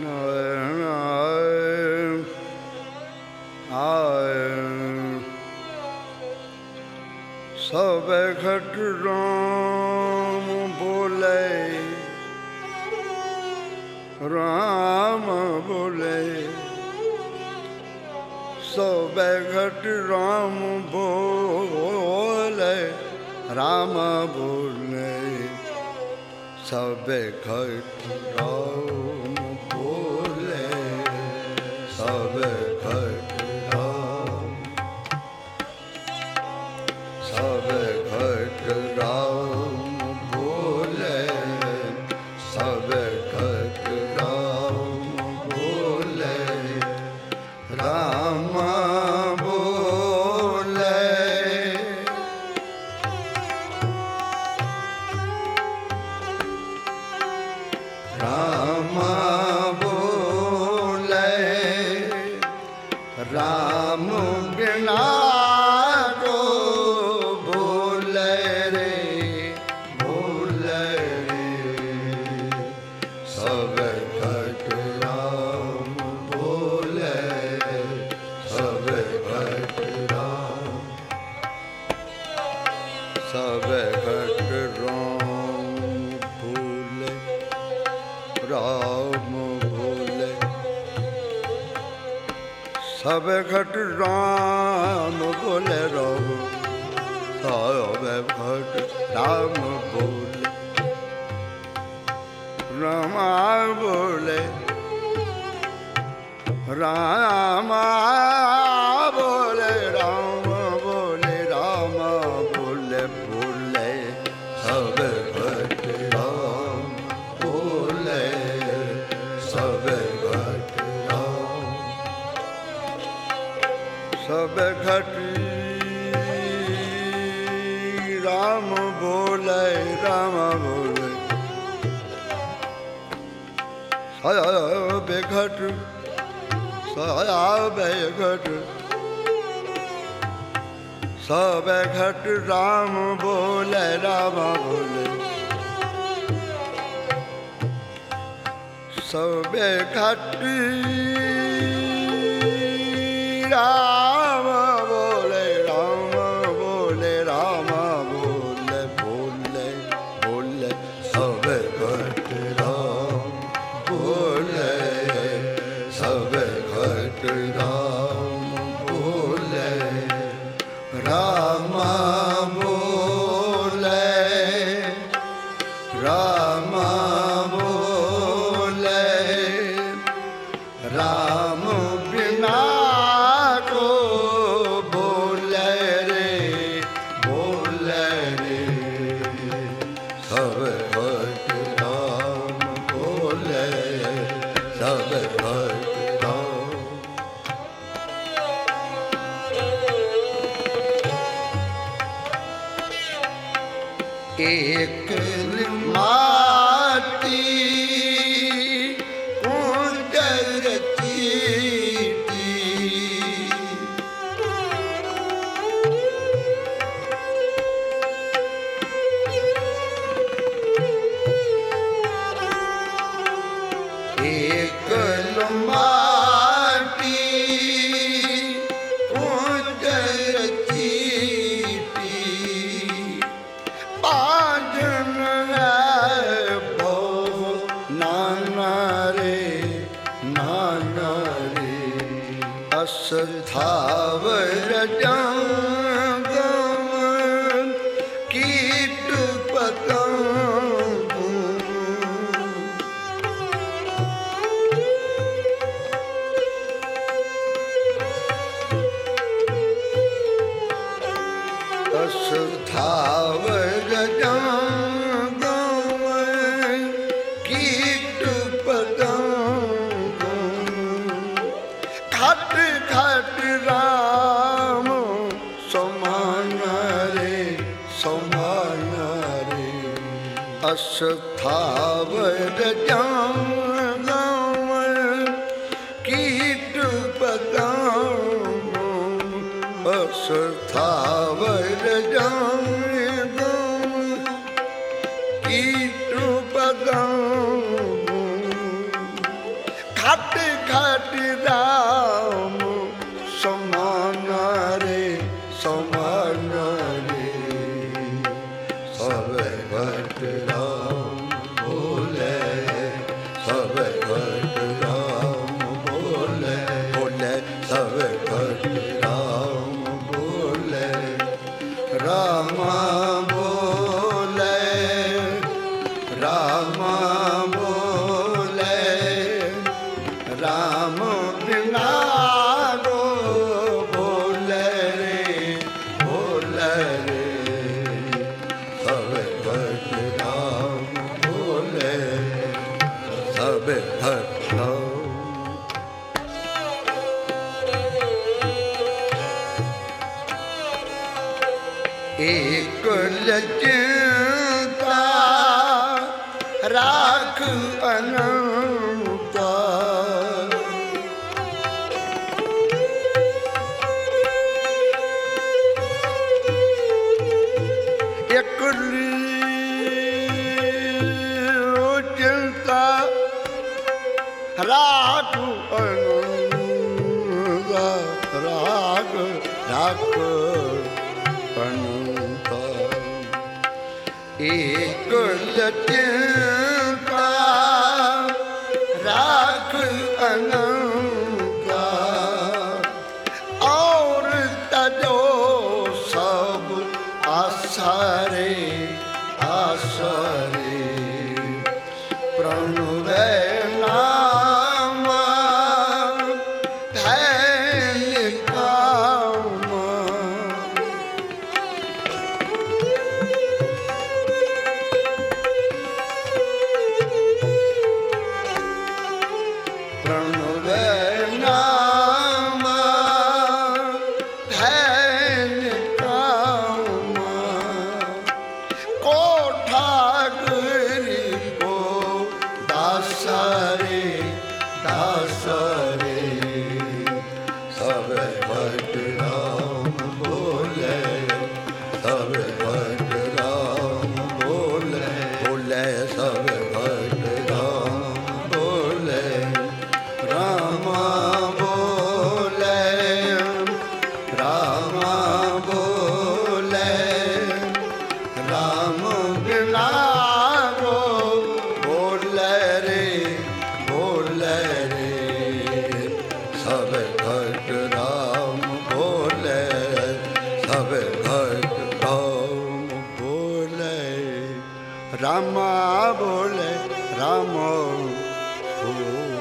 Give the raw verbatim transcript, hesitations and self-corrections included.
सब घट राम बोले, राम बोले, सब घट राम बोले, राम बोले, सब घट राम बोले, सब घट राम, सब घट राम बोले, सब घट राम बोले, राम बोले, राम बोले, राम बिना को बोले रे, बोले रे, सब घट राम बोले, सब घट राम, सब घट राम बोले, राम बोले, सब घट राम बोले, राम, सब घट राम बोले, राम बोले, राम बोले, राम बोले, राम बोले, बोले, सब घट राम बोले, सब घट राम, सब घट राम बोले, राम बोले, सब घट, सब घट, सब घट राम बोले, राम बोले, सब घट राम बोले, राम बोले, राम बोले, बोले, बोले, सब घट राम बोले, सब घट राम बोले, राम बोले, राम बोले, राम बिना को बोले रे, बोले रे, सब घट राम बोले, सब घट राम, एक माटी उदर चीटी, एक माटी उदर चीटी, पाजन है बहु नाना रे, नाना रे, अस्थावर जंगम कीट पतंग, अस्थावर जंगम कीट पतंग, खट खट राम समान रे, समान रे, अस्थावर जंगम कीट पतंग, अस्थावर जंगम कीट पतंग, घट घट राम समान रे समान रे सब घट राम बोले सब घट राम बोले बोले सब घट राम बोले राम बोले राम बोले राम बिना रो बोले रे बोले रे सब भक्त राम बोले सब भक्त एक लचिता राख अनंता एक चिंता राख अनंता राख राख अनंता एक लचिता राख अनंता और तजो सब आसारे आसारे प्रणवे नाम धैर्य काम प्रणवे नाम धैर्य काम कोठागरी को दासरे दासरे सब भक्त राम बोले सब भक्त राम बोले बोले सब भक्त राम बोले राम बोले राम बोले राम बिना रो बोले रे बोले रे सब भक्त राम बोले सब भक्त राम बोले राम बोले राम बोले